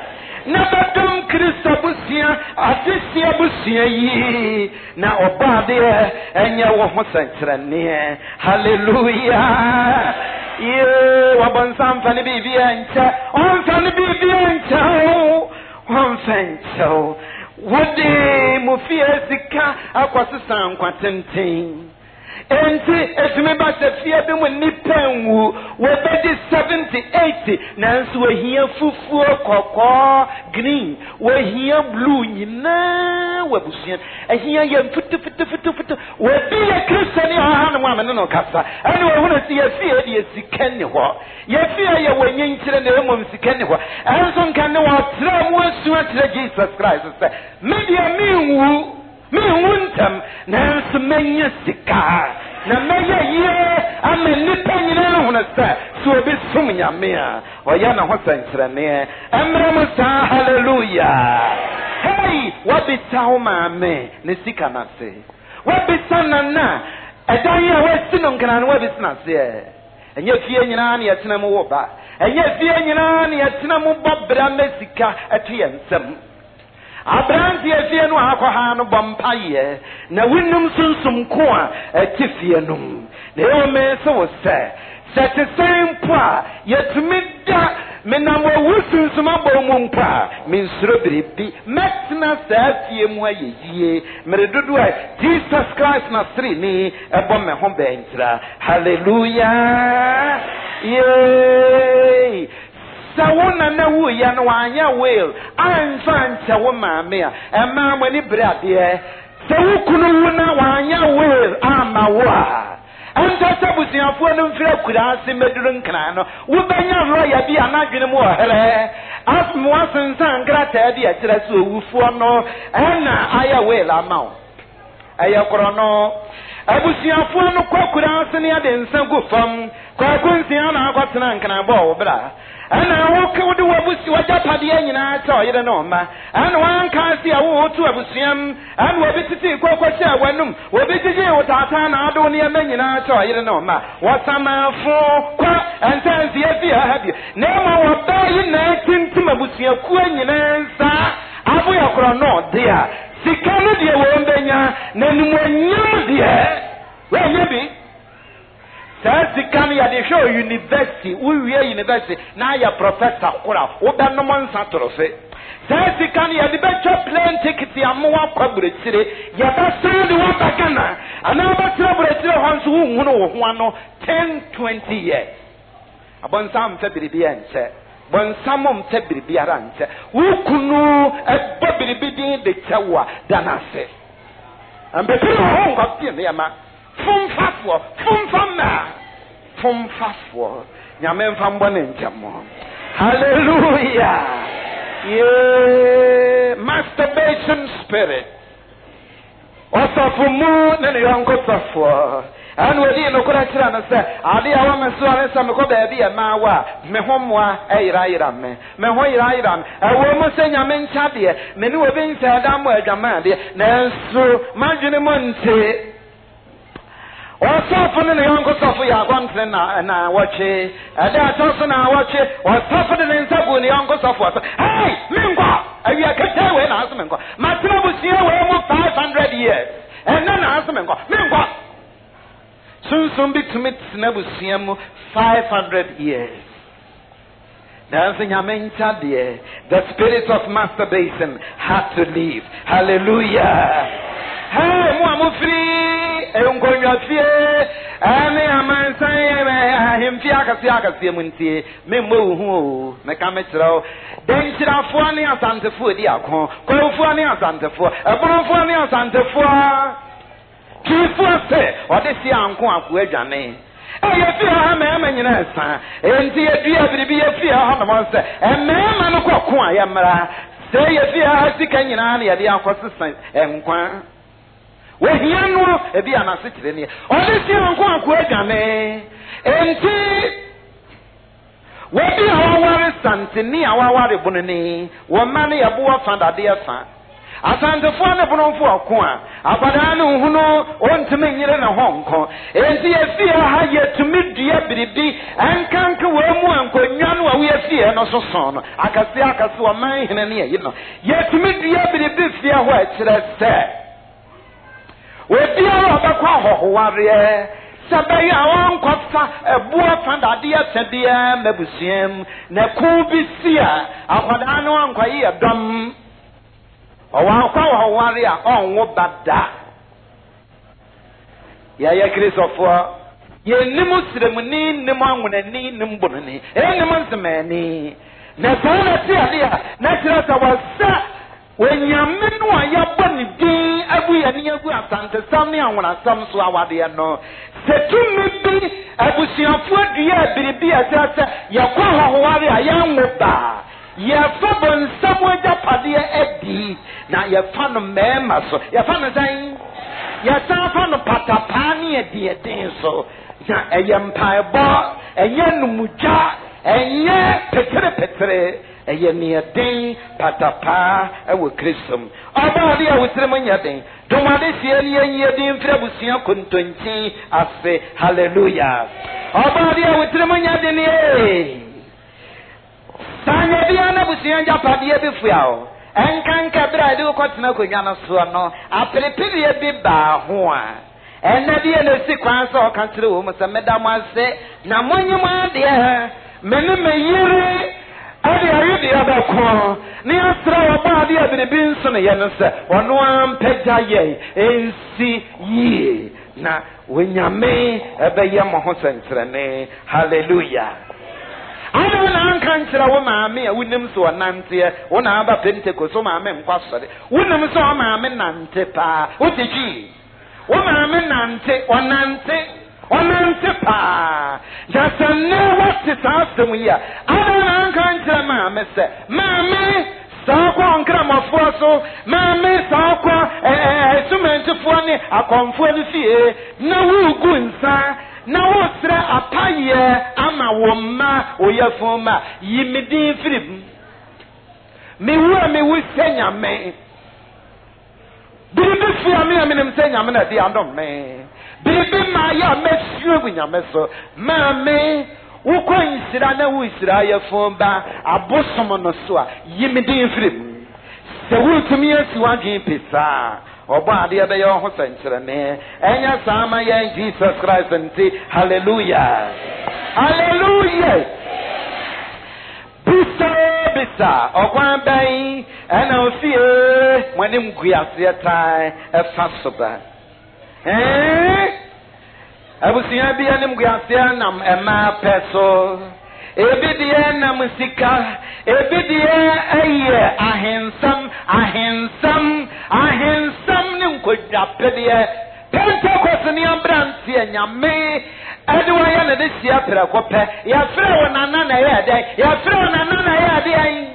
[SPEAKER 2] na badom Kristo busia adesia busia yi na obade enye wo ho sankrane hallelujah ye wabonsam fani bibi encha on fani bibi encha on fancho wode mufie sika akwasesa nkwatenten enti etumi ba se fie bi mu nipenwu we bedi seventy eighty nanso we hia fufuo kokko green we hia blue nyina we busia ehia ye futu futu futu futu we bi ye Christian ha na ma no kasa ani we hu na si ye fie de sika ni ho ye fie ye we nyinkire na emom sika ni ho enso nkan ne wa tra mu asu atre Jesus Christ say media minwu mi wuntam na smenya sika na meye ye ameni panyina no hono sa so obi sum nyame a oya na ho sankrane emre mu sa hallelujah hey wabita ho maame ne sika na se wabita nana edan ya wasi no nkana no wabita na se enye fie nyina na yetena mu wo ba enye fie nyina na yetena mu bobra mesika atu ye nsam Abranti efie no akwa no bompaye na winum sunsum ko a etifie num na yo me se wo se se te sempo a yetumi da menam wo wusunsum abom mpa minsuro biribi metna sa fie mu ayeyie meredodo a Jesus Christ na three ni ebo me ho bentra hallelujah yay Sawona na wu ya no anya will anfa nche wo maame a ema amani brade e sawu kunu wu na wanya will ama wo a anta sabusiafo no mfira kura ase meduru nkran no wo benya ro ya bi anadwene mu ohere asmo asensan grata bi a kira so owufo no ena aya will ama wo aya koro no abusiafo no kwakura ase ne ade nsan go fam kwakunsia na akotena nkran bo wo bra ana woke wode wabusi wajapade nyina ta oyere no ma ana wanka si awo otu abusiam ana wobititi kokwasi awanum wobitiji wotata na ado ne ma nyina ta oyere no ma wasamafo kwa antanzi efi habi na ma wobayi na tintim abusia ku nyina nsa abo yakoro no de a sikano de wo mbenya na nimonyam de we nyebi Sasi kami ya de show university, uwe university na ya professor kura, oda no man satrofe. Sasi kami ya de becho plane ticket ya mwa kwa buretire, ya ba send wa bakana. Ana ba tra buretire hansu hu no ho ano ten twenty years. Abon sam fe biribi enche. Bon samom te biribi ara enche. Wu kunu e bo biribi din de chawa danase. Ambe tiro ho kwa pie me ma. Fum fafo, fum fama, fum fafo. Nyame mfa mbone njamo. Hallelujah. Yeah, masturbation spirit. Osafu mu nene yanko safo. Anu edi no kura kira na se ade a wa meso ane se me ko ba bi e ma wa me homwa e yira yira me me ho yira yira me e wo mo se nyame ncha de me ni obi nsa da mo adwama de na nso madwene mo nte Wasafu ni yango safu ya gwamse na na wache ada toso na wache wasafu ni nsabu ni yango safu wasa hey mingwa awi akete we na asu mingwa matira busie we mo five hundred years ena na asu mingwa mingwa sunsun bitumi tsina busie mo five hundred years. That's in Yamencha, the spirit of masturbation had to leave. Hallelujah. Hey, Muamu free, Ungonya fie, Ane Amansa, him Fiaka Siaka Simunti, Memo, who, Mekametro, then Shirafuani and Santa Fu, Diakon, Kolofuani and Santa Fu, a Bonofuani and Santa Fu, Kifu say, what is the Anqua Kuejane? Eh, you feel how many minutes, and see a dear baby, a fear on the monster, and man, no qua, Yamara, say a fear has the Kenyani at the Aquasistan, and Quan. Where he no e bi ana sitire ne only see anko anko agame enti we bi awaware santini awaware bunini wo mane yabo afanda de afa asantefo ne bononfo ako a abada ne huno ontime nyire na honko enti efie ha yetumi dua biribi ankanka we mu ankonwa no we efie no so so no akase akase o man hene ne yi no yetumi dua biribi fie ho a kire se we bia ro ba kwa ho ware sabai awon kofa ebuo fandade atede mabusiem na ku bi sia akwada no ankwayi edom o wa kwa ho ware a onwo bada ya ya Christopher ye nimu siremuni nimu anwunani nimbonani e nimu nsemani na sana ti adia na kirata wasa wenyame no ayaboni din abu ya ni agu asante sam ne anwuna sam so awade no setumi bi abusiafo adua biribi asasa yakwa hohoware ayanwo ba ya fabon samwaja pade edi na ya fano mema so ya fano dan ya tafa no patapani edi eden so na eyempaibo eyenumuja enye petere petere eyenieden patapa ewo kristum abadi awutrem nyaden domade sieni enyedin frabusia kontonti ase hallelujah abadi awutrem nyaden e tanya bia na busia japade befuao enkanka brade ukotena konya no so no apelepele bi ba ho a enadi ene sikwanso okansire wo musameda mo ase na monyem ade ha mene meyire ade ayudi abako ni asra wo ba ade abiribi nso ne yene se ono ampagya ye ensi yi na wenyame ebeye mo ho sentrene hallelujah ana na anka nkyira wo maame a wonim so nante wo na aba penteko so maame nkwasore wonim so maame nante pa otiji wo maame nante onante onante pa jasane wati sasem ya ana na anka nkyira maame se maame sakwa nkra mafo so maame sakwa eh sumentfo ne akomfo ne fie na wugu nsa na wosra apaye ama woma oyafoma yimidin firib mewu mewu senya me bibi fia me amenem senya me na di andom me bibi ma ya mesuo gunyame so ma me ukon sira na wu sira yafomba abosom no so a yimidin firib se wutumi asi wadwen pesa oba ade be yo ho sentrene enya sama ya Jesus Christ nti hallelujah hallelujah bisa bisa okwan bai ana ofie mwanim guase tai efasoba eh abusia bia nim guase nam ema peso ebidie na musika ebidie aye ahensam ahensam ahensam ne nkodapede Pentecost ni ambranti enyame edwa ya na de sia prekope ya frɛ wona na na ya de ya frɛ wona na na ya de ai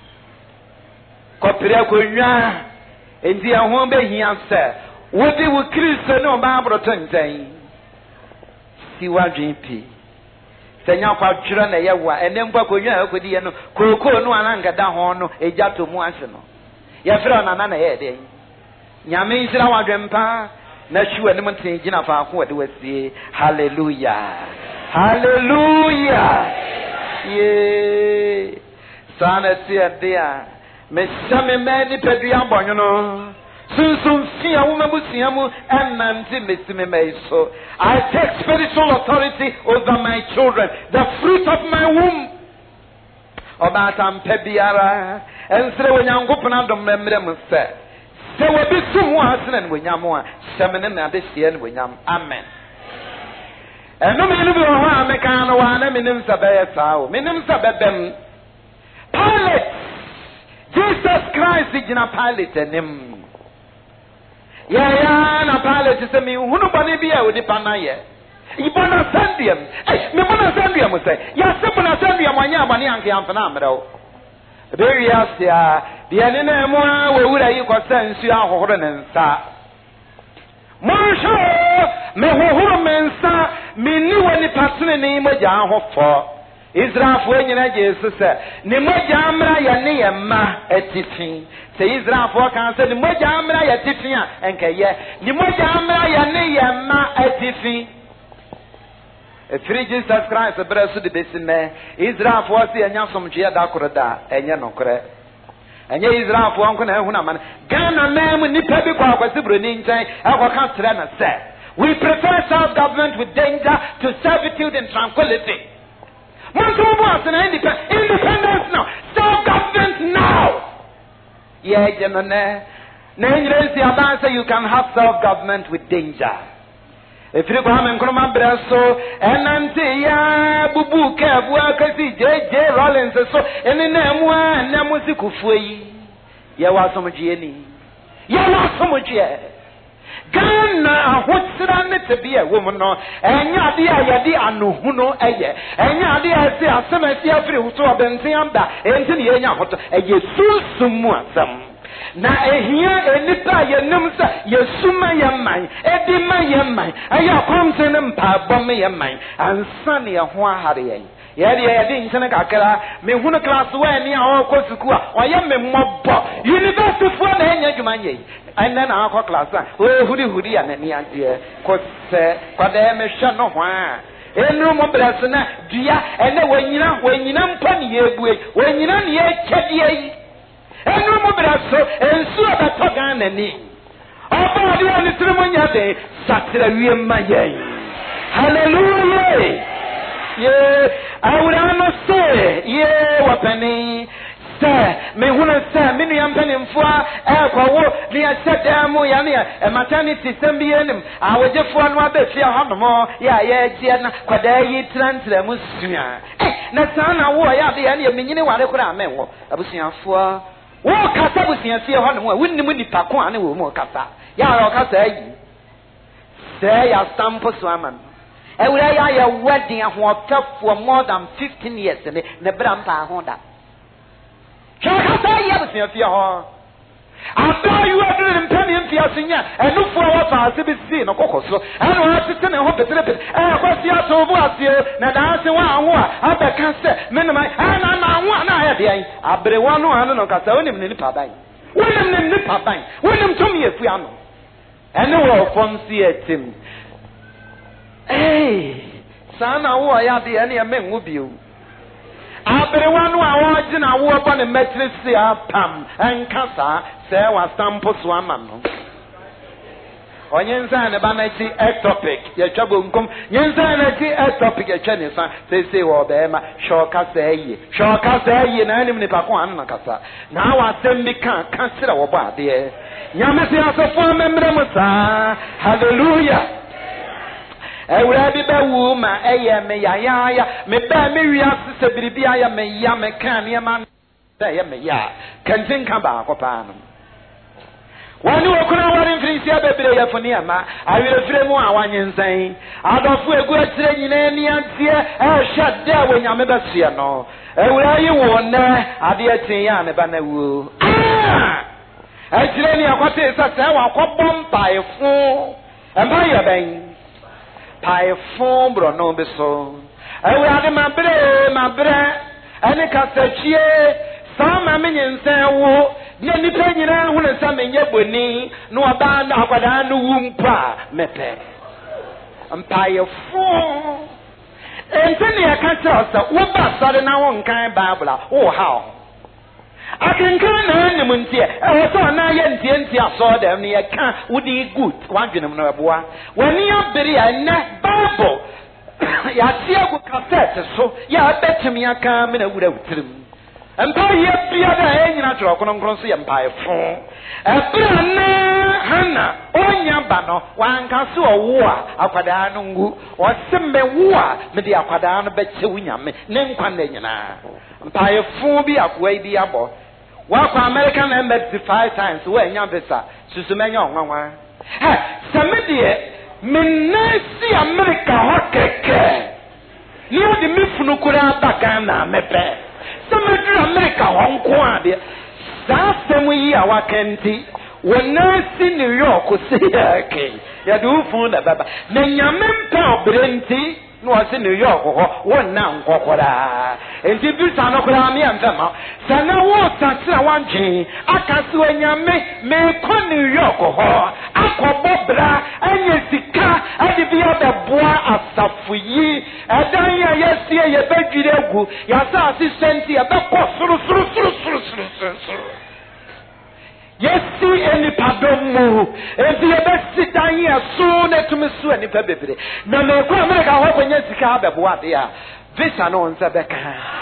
[SPEAKER 2] kopere konwa endi ahon be hia sɛ wodi wo Kristo ne o ba abroto ntan siwadwen pi senya kwa twira na yewa ene ngwa konwa akodi ye no koko no ananga da ho no ejato mu ase no ya frɛ wona na na ya de nyame isira wadwempa na shuwa ni mtin gina fa ko de wasie hallelujah hallelujah ye sana tia dia me same mani pedua bonyo no sunsun fia wo mabusia mu enanti mesime meiso I take spiritual authority over my children, the fruit of my womb. Oba tampe biara ensre wonyankopon adom memre mu se se wobi sumu asene ne wonyamo a semene na de sie ne wonyam amen. Eno me no bi ho a me kan no wa na menim sabe sao menim sabe bem Pilate Jesus Christ gina Pilate enim ya ya na Pilate se mi hunu bane bia odi panaye ibana sandiam eh me bana sandiam se ya se bana sandiam anya bane anke amfana amrew be ya sia de ne na mu a wewura yi ko sansu ahohoro ne nsa monsho me hohoro me nsa me ni wani patene ne moja ahofo Israfo nyina Jesus se ne moja amra ya ne ye ma atifi se Israfo kan se ne moja amra ya tifi a enkaye ne moja amra ya ne ye ma atifi A free Jesus Christ, a brother, the best man. Israel for the Yansum Gia Dakurada, and Yanokre. And ye Israel for Uncle Hunaman. Ghana man with Nipabi Quaka Sibrunin, our country, said. We prefer self-government with danger to servitude and tranquility. Independence now. Self-government now. Yeah, Gemini. You can have self-government with danger. If you come and come up, so and auntie, yeah, Bubu, Kev, Workers, J J Rollins, so and then one, Namusiku Fui. Ya was so much yenny. Ya was so much yet. Ghana, what's it to be a woman? No, and ya dear, ya dear, and no, who know, eh, and ya dear, say, a summer, see a free who saw them, say, I'm that, and then you know, and you soon some. Na ehia enipa ye nimsa ye suma ye man edima ye man aya kwamse ne mpa bom ye man ansa ne ho ahare ye ye de ye de ntene kakra me hunu class wa ni a o suku a oye me mobbo university fo na enya dwuma ye anna na akọ class a o hudi hudi ya na ni ade ko se kwada me hwe no ho a enu mo bless na dua ene wanyina wanyina mpa ne ye bue wanyina ne ye kyedie enu mo braso ensu abato Ghana ni oba de oni trimunya de satra wie maye hallelujah ye awura no se ye wapani se me hunu se me nu yampani mfoa e kwawo ne ya sedam ya ne e maternity sembi enim awogefo no abefia honomo ya ya gie na kwada yi trantra musua eh na sana wo ya de ya ne menyine ware kura amewo abusuafo wo kasa busiansie ho ne ho wonnim nipa ko ane wo mu kasa ya ro kasa yi say ya stamp so aman e wura ya ya wedding ahotaf for more than fifteen years ne ne brampa ho da kasa ya busiansie ho aba you are doing impenium fiasinya enu fo wa fa se bi si no kokoso enu ha tete ne ho betere be e kwasi aso bu asie na da se wa ho a abeka se menema ana na ho na ya de ai abre wa no anu no kasa onim ne nipa ban wonim ne nipa ban wonim tom ye fu ano enu wo fom si etim eh sana wo ya de ene me nwu biu abre wa no a wo gina wo ba ne matrisi apam enkasa se wa stampo so amano onyenza ne ba na ti ectopic ye twabo nkom nyenza na ti ectopic ye twene fa se se wo be ma shoka sayi shoka sayi na anim ni pa ko an na kasa na wa sembi kan kan sira wo ba de nyame se asofo memre musa hallelujah ewura bi ba wu ma eye me ya ya ya me ba me wi asese biribi aya me ya me kan ne ma da ya me ya kantin kan ba ko pa no wani okuna wari mfirisi abebere ya foni ama awire fire mu awanyensan adofo egu atire nyina ni antie e hwade a wonyame basia no ewura yi wo na ade atin ya ne ba na wu atire ni akwate sa sa wa kwobom paefo emba ya ben paefo bro no be so ewura de mabre mabre ani kasachie sama menyensan wo ne nipa nyina hu ne sa menye boni no aba na akwada no wumpa mepe mpayefo ente ne akatra sa wo ba sare na won kan bible o ha akenkan na nim ntie e so na ye ntie ntie aso dem ne ka wudi good wadwenem no eboa wani abere ana bible ya tie go cassette so ya betimi aka me na wura wutirim empaye bia da enyina tro kono nkron so ye mpaye fo ebra na hana onya ba no wanka so owo a akwada no ngu osembe wo a me de akwada no beche wunyame ne nkwa na nyina mpaye fo bi akwa bi abo wa kwa American embassy five times we enya visa susumenya onwanwa he semedie menasi America hokeke ni odi mifunu kura bagana mepe semedie America wonko ade sa semu yi awakenti wonasi New York si yake ya du fun da baba na nyame mpa obrenti no was in New York one now kokora enti visa no kora me amfama sana wo satra wanche akaso anyame me ko New York ho akobobra anye sika ade bia beboa asafuyi edan ya yesie ye badwire egu ya sa assistant ya bekọ suru suru suru suru suru yesi eni padomu ezi ebe sitan ye so na tumi so eni pa bebre na me ko America ho kwanya sika abeboa de a visa no nza beka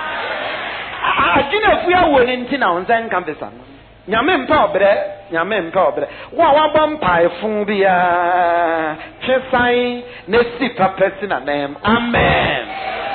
[SPEAKER 2] agina fu ya woni nti na nza nka visa no nyame mpa obre nyame mpa obre wa wa bom pai fun bia chesan na si papesi na nem amen.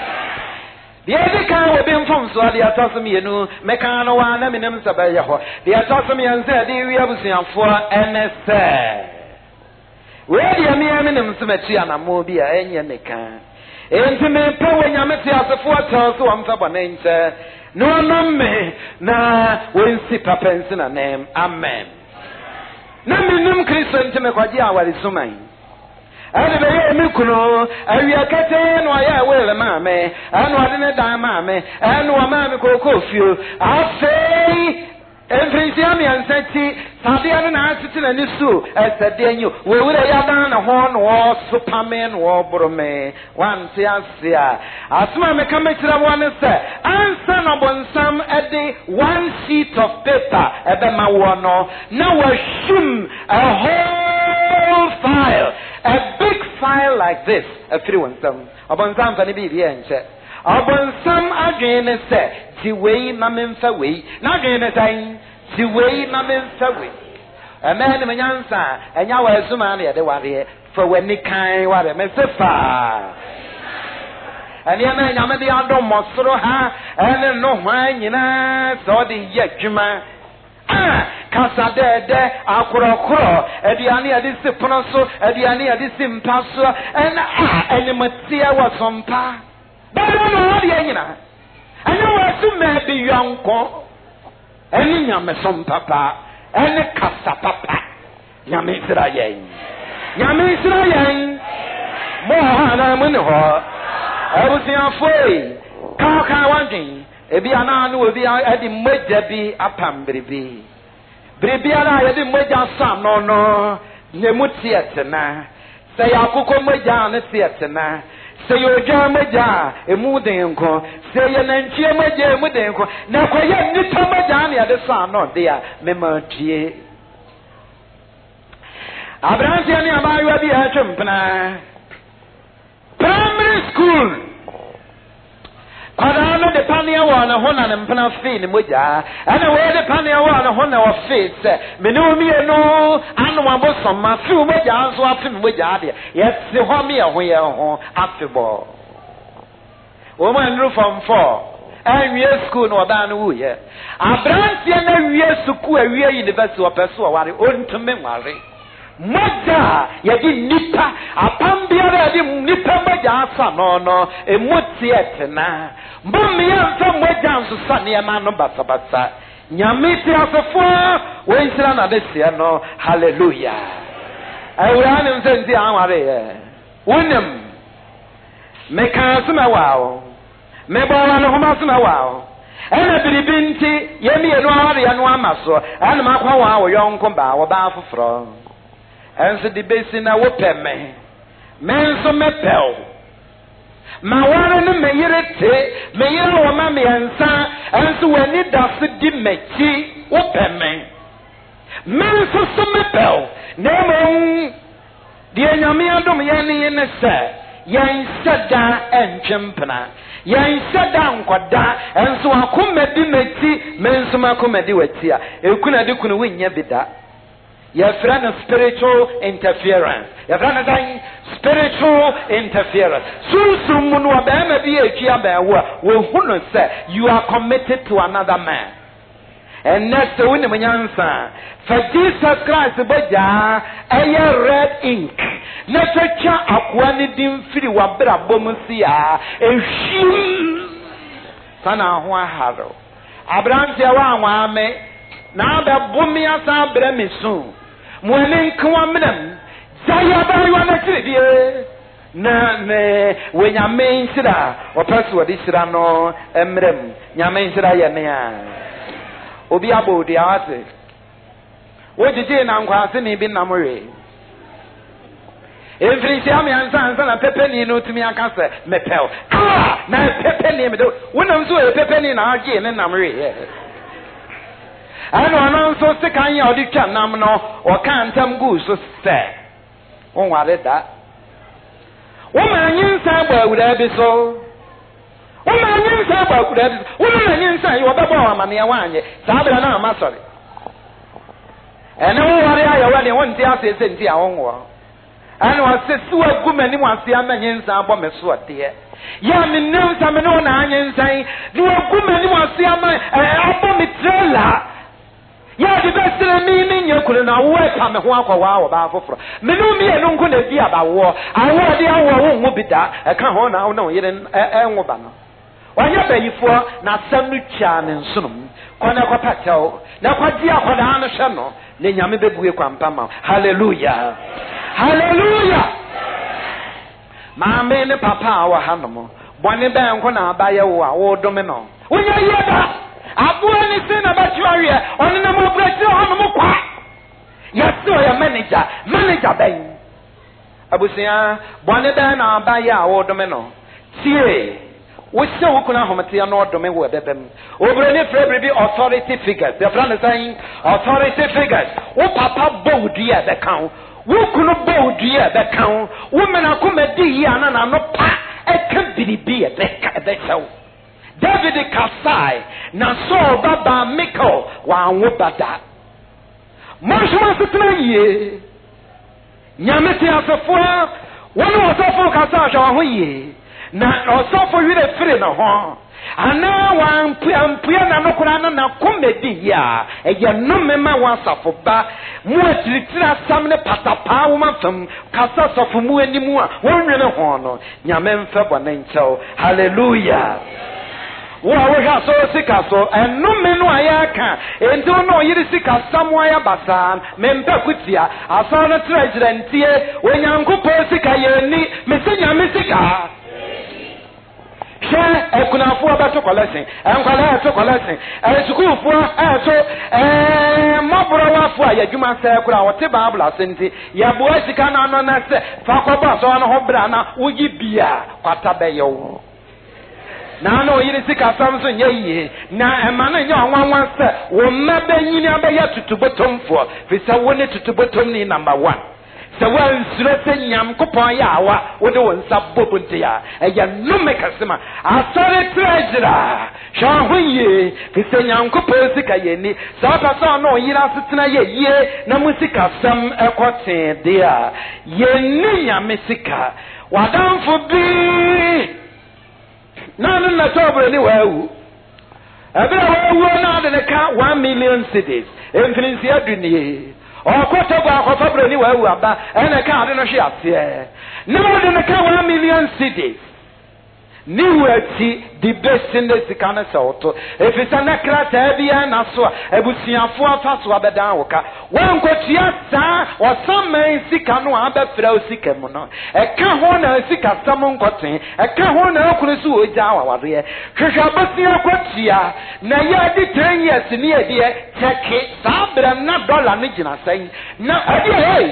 [SPEAKER 2] Yedi kan we bin fom so ade atosum yenu meka no wa na minem sabaye ho de atosum yense de wi abusuanfo enese we de mi aminem smatu anamo bi a enye meka enti me pe we nyame ti asefo atosum amfa bonense no no me na we si papensi na nem amen. Na minim Kristo enti me kwaje awari suman ade be ye mi kuno awia kete no aya wele mame anu ade ne dan mame anu wa mame kokofio afei enfrisi ami ansati sade anu na asiti na nisu esade anyo we wure ya dan na ho no supame no borome wan ti asia asuma me ka metira won se ansa no bonsam ede one sheet of paper ebe ma wo no na wa shum a whole file, a big file like this. A three one some. Upon some funny baby and said, upon some again said, the way mamma way, not again a time, the way mamma way. A man in answer, and now I assume I the warrior for when they kind what a messiah. And the man, I'm the other monster, and no wine, you know, so the yajuma. Ah, kasa de de akuro kuro ediani adisi pronoso ediani adisi mpaso and ah enematia wasompa bado no wadi anyina anya wasu me bi yanko eni nyame sompa pa eni kasa papa nyame Israel nyame Israel mo hala mun ho abusia foi ka ka wanjin ebi ana no obi edi moja bi apambribi bribi ana yedi moja sam no no nemuti etena say akoko moja ne etena say oja moja emu denko say nanchie moja emu denko na koye nita moja ne ade sam no dia memantie Abraham yani abayo bi ha twempna primary school Padano de pania wana hona ne mpana fi ni moja ana we de pania wana hona wa fi se menu mi eno anu abosom ma fi moja anso afi moja de yesi ho mi ho ye ho afibo o ma nru from four anwie school no ba no wu ye abrantie na wie school awie university wa peso wa ware ontume ware moja yadi nipa apambiara yadi nipa moja asa no no emoti etena mbumi ya mfa moja nso sane ya mano basa basa nyamiti asofo wensira na besia no hallelujah awurane msenzi anware ye wonem meka sema wao mebora no homa sema wao ena biribinti yemi enu aware ya no amaso ana makwa wao yonko ba wo ba afoforo enso di besi na wo peme menso mepel ma ware no meyirete meyira wo ma me ansa enso wani dase di mechi wo peme menso so mepel nemo di enyame adom ye ne ne se yen sada enchempna yen sada nkwada enso akomedi mechi menso makomedi watia ekuna de kunu winya bida your friend of spiritual interference. Your friend is spiritual interference. So soon wa be ma bi ekia ba wo we hunu say you are committed to another man. And next when the nyansa for Jesus Christ boja aye red ink. Na fecha akwa ni dim firi wa bra bomusia ehim sana ho aharo. Abraham se wa anwa ame na ba bumi asa bremisu mwene nkwa mnem zaya ba yo na tibie na ne we nyame nsira opese wodi sira no emrem nyame nsira ye ne a obi abodi ate wojije na nkwase ne bi namwe efiri ame ansa ansa na pepeni no tumi aka se mepel ah na pepeni me do wonam so e pepeni na age ne namwe ye ano ano so se kan ya odi twa nam no o kan tam gu so se won ware da woman nyinsa gba awura bi so woman nyinsa gba awura bi so woman nyinsa yi obaba wa mane wanye sabra na ma sori ene wo ware ayo wa ne won ti ase se nti awonwo ane wa se su aguma ni wase ama nyinsa abo me so de ya me nyinsa me no na nyinsa ni aguma ni wase ama abo me trailer ya di besere mi mi nyekuru na wo ka me ho akwa wa ba foforo me no mi enu nko na bi abawo awo de awo wo nwo bida e ka ho na na yire enwo ba no wanya bayifo na sam no twa ne nsunum kona kwa patel na kwa di akoda anu hwe no le nyame bebuye kwa mpama hallelujah hallelujah mama ne papa wa hanom bone ba nko na abaye wo a wo dome no wonya yeda abuwa ni se na batwawe oni na mo brati ho no kwa yaso ya manager manager ben abusia bone ba na abaye a wo dome no tie wo se wo kuna homete ya no dome wo bebem obrani frebre bi authority figures the friend saying authority figures wo papa bodi ya be kan wo kunu bodi ya be kan wo mena komedi ya na na no pa e kan biribi ya be ka be chawo David Kasai na Saul baba Michael wa anwo bada Mashuma sitna ye nyame ti asofo wono osofo kasa hwa ho ye na osofo wire fire na ho ana wa mpia mpia na no kura na na komedi ya eye no mema wa safo ba mu atiritira sam ne patapa wo mafam kasa sofo mu animu a wonwene ho no nyame mfa bwana nkyɛw hallelujah wo awo so sika so enu menu ayaka enti no yiri sika samu aya basa mempa kutia asa no trejire ntie onyankopo sika yeni mesenya mesika she ekunafo abato collection enkwala ato collection esukufo ato eh mabro wafo ayadwuma se kura wote bible asenti ya bo sika na no na se fa kwaba so no ho bra na wogi bia kwata beyo na no yiri sika samso nyeye na emana nya onwanwan se wo maba nyini abeya tutubotomfo fisa woni tutubotom ni number one se wan suro se nyam kopon ya awa wo de won sabbo nte ya eya no mekasema asore treasure shahunye fisa nyam kopon sika yeni sa pasa no yira setena yeye na musika sam ekoten dia yeni nyam sika wadamfo bi nanu na tobre ni wawu abira wawu na de ka one million cities infinity aduni okoto gwa akotobre ni wawu aba ene ka ade no hwe ase ne mo de ka one million cities ni wati the best in the sikana sauto efisa na krata bia na so ebusiafo afaso abeda woka wankotia sa osaman sika no abafra osika mu no eka ho na sika samo nkoten eka ho na akunu so oja awaware hwehwa abasia kotia na ya di ten years ni ede cheke sabra na dollar ni gina sai na ade hey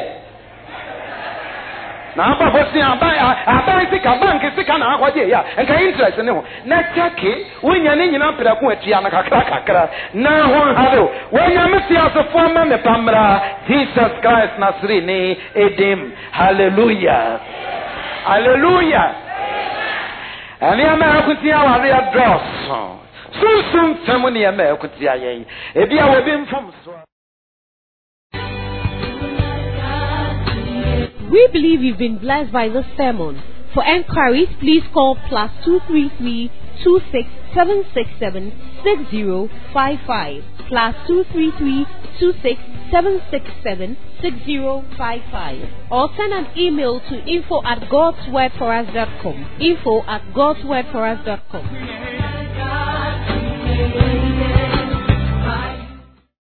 [SPEAKER 2] na aba bosi aba aba sika bank sika na akwaje ya enka interest ne ho na cheke wonya ne nyina pera ko atia na kakra kakra na ho hado wonya mesi asofo ama me pamra Jesus Christ Nasrini edim hallelujah hallelujah ani ama akutia wa ria dross sunsun famuni ama akutia yen ebia wo bi mfom so.
[SPEAKER 1] We believe you've been blessed by this sermon. For enquiries, please call plus two three three two six seven six seven six zero five five plus two three three two six seven six seven six zero five five or send an email to info at godswordforus dot com. Info at godswordforus dot com.